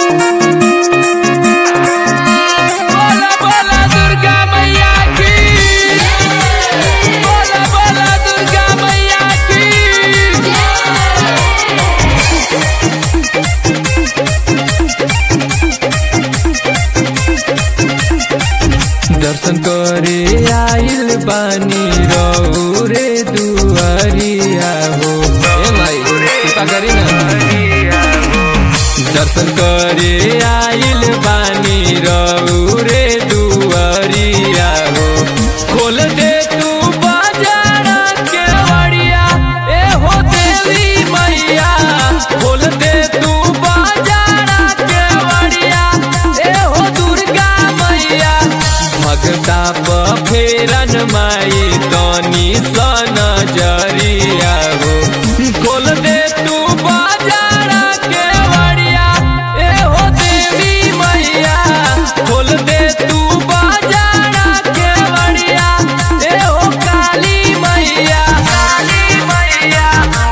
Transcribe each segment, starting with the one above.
दर्शन करे आइल बानी रौरे दुआरिया हो। ए माई कृपा करी ना। दर्शन करे आइल बानी रौरे दुआरिया हो। खोल दे तू बाजारा के वड़िया ए हो देवी मैया। खोल दे तू बाजारा के वड़िया ए हो दुर्गा मैया। भगता फेरन माई तनी सन जरिया हो। खोल दे तू बाजारा के वड़िया ए हो देवी मैया। खोल दे तू बाजारा के वड़िया ए हो काली मैया। काली मैया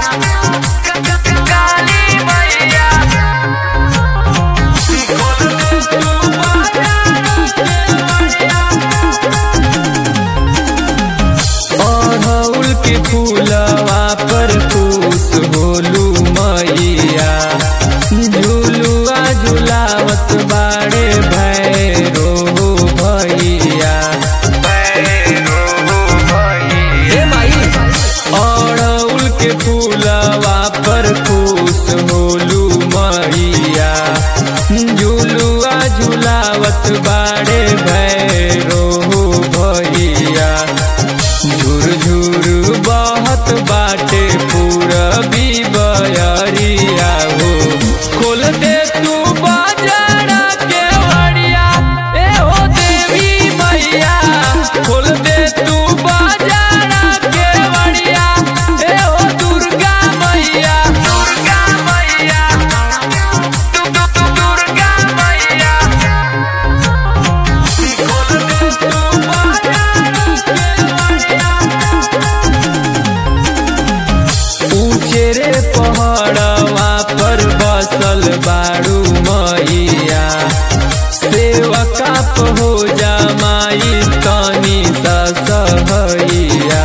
काली मैया। खोल दे तू बाजारा के वड़िया। अड़हुल के फूलवा पर खुश होलू मैया। झुलुआ झुलावत बाड़े भैरो भैया। अड़हुल के फूलवा पर खुश होलू मैया। झुलुआ झुलावत बाड़े भैरो भैया। झुर झुर बहत बाटे पूरबी बयरिया हो। खोल दे तू बाजारा के वड़िया ए हो देवी मैया। खोल दे तू बाजारा के वड़िया ए हो दुर्गा मैया। दुर्गा मैया दुर्गा मैया। खोल दे तू बाजारा के वड़िया। ऊंचेरे पहाड़वा पर बसल बाड़ू मैया। सेवका हो जा माई तनी सहैया।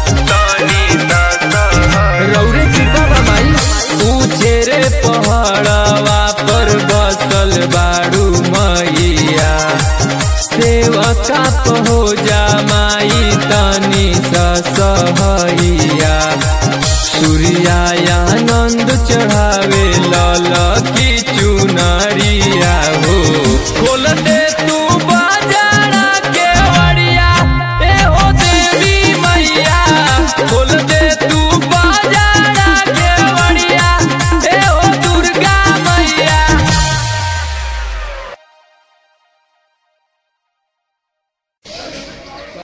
रौरे कृपा बा माई। ऊंचेरे पहाड़वा पर बसल बाड़ू मैया। सेवका हो जा माई तनी सहैया। सूर्यानंद चढ़ावे लाल की चुनरिया हो। खोल दे